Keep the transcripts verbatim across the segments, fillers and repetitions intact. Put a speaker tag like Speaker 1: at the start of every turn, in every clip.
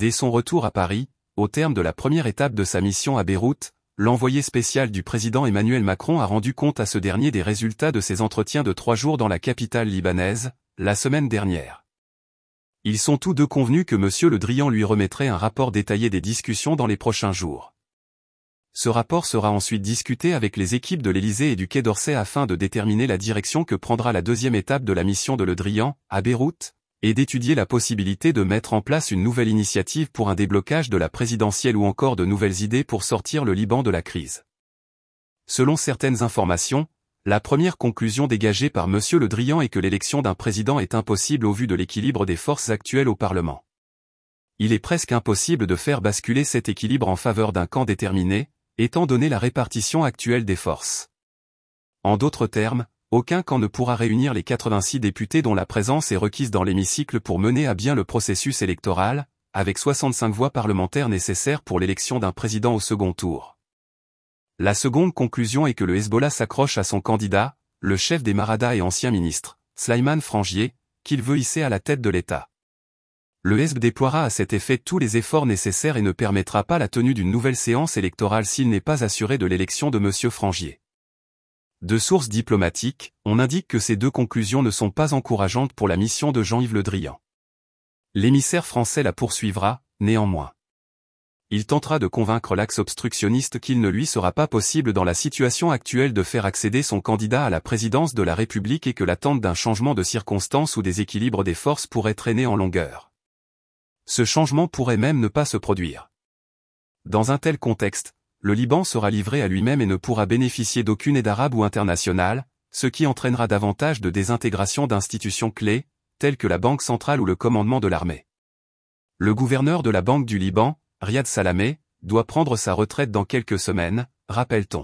Speaker 1: Dès son retour à Paris, au terme de la première étape de sa mission à Beyrouth, l'envoyé spécial du président Emmanuel Macron a rendu compte à ce dernier des résultats de ses entretiens de trois jours dans la capitale libanaise, la semaine dernière. Ils sont tous deux convenus que M. Le Drian lui remettrait un rapport détaillé des discussions dans les prochains jours. Ce rapport sera ensuite discuté avec les équipes de l'Élysée et du Quai d'Orsay afin de déterminer la direction que prendra la deuxième étape de la mission de Le Drian, à Beyrouth, et d'étudier la possibilité de mettre en place une nouvelle initiative pour un déblocage de la présidentielle ou encore de nouvelles idées pour sortir le Liban de la crise. Selon certaines informations, la première conclusion dégagée par M. Le Drian est que l'élection d'un président est impossible au vu de l'équilibre des forces actuelles au Parlement. Il est presque impossible de faire basculer cet équilibre en faveur d'un camp déterminé, étant donné la répartition actuelle des forces. En d'autres termes, aucun camp ne pourra réunir les quatre-vingt-six députés dont la présence est requise dans l'hémicycle pour mener à bien le processus électoral, avec soixante-cinq voix parlementaires nécessaires pour l'élection d'un président au second tour. La seconde conclusion est que le Hezbollah s'accroche à son candidat, le chef des Maradas et ancien ministre, Slimane Frangieh, qu'il veut hisser à la tête de l'État. Le Hezb déploiera à cet effet tous les efforts nécessaires et ne permettra pas la tenue d'une nouvelle séance électorale s'il n'est pas assuré de l'élection de M. Frangieh. De sources diplomatiques, on indique que ces deux conclusions ne sont pas encourageantes pour la mission de Jean-Yves Le Drian. L'émissaire français la poursuivra, néanmoins. Il tentera de convaincre l'axe obstructionniste qu'il ne lui sera pas possible dans la situation actuelle de faire accéder son candidat à la présidence de la République et que l'attente d'un changement de circonstances ou des équilibres des forces pourrait traîner en longueur. Ce changement pourrait même ne pas se produire. Dans un tel contexte, le Liban sera livré à lui-même et ne pourra bénéficier d'aucune aide arabe ou internationale, ce qui entraînera davantage de désintégration d'institutions clés, telles que la Banque centrale ou le commandement de l'armée. Le gouverneur de la Banque du Liban, Riyad Salamé, doit prendre sa retraite dans quelques semaines, rappelle-t-on.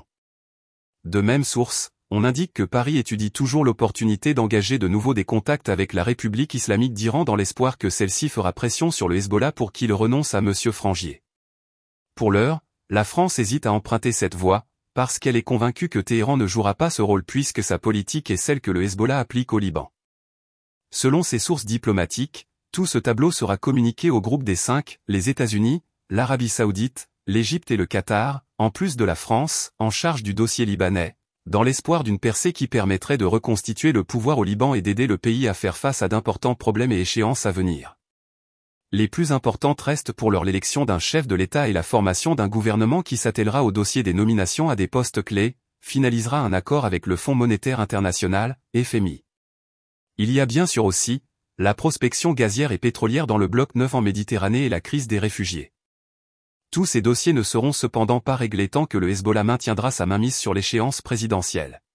Speaker 1: De même source, on indique que Paris étudie toujours l'opportunité d'engager de nouveau des contacts avec la République islamique d'Iran dans l'espoir que celle-ci fera pression sur le Hezbollah pour qu'il renonce à M. Frangieh. Pour l'heure, la France hésite à emprunter cette voie, parce qu'elle est convaincue que Téhéran ne jouera pas ce rôle puisque sa politique est celle que le Hezbollah applique au Liban. Selon ces sources diplomatiques, tout ce tableau sera communiqué au groupe des cinq, les États-Unis, l'Arabie Saoudite, l'Égypte et le Qatar, en plus de la France, en charge du dossier libanais, dans l'espoir d'une percée qui permettrait de reconstituer le pouvoir au Liban et d'aider le pays à faire face à d'importants problèmes et échéances à venir. Les plus importantes restent pour l'heure l'élection d'un chef de l'État et la formation d'un gouvernement qui s'attellera au dossier des nominations à des postes clés, finalisera un accord avec le Fonds monétaire international, F M I. Il y a bien sûr aussi, la prospection gazière et pétrolière dans le bloc neuf en Méditerranée et la crise des réfugiés. Tous ces dossiers ne seront cependant pas réglés tant que le Hezbollah maintiendra sa mainmise sur l'échéance présidentielle.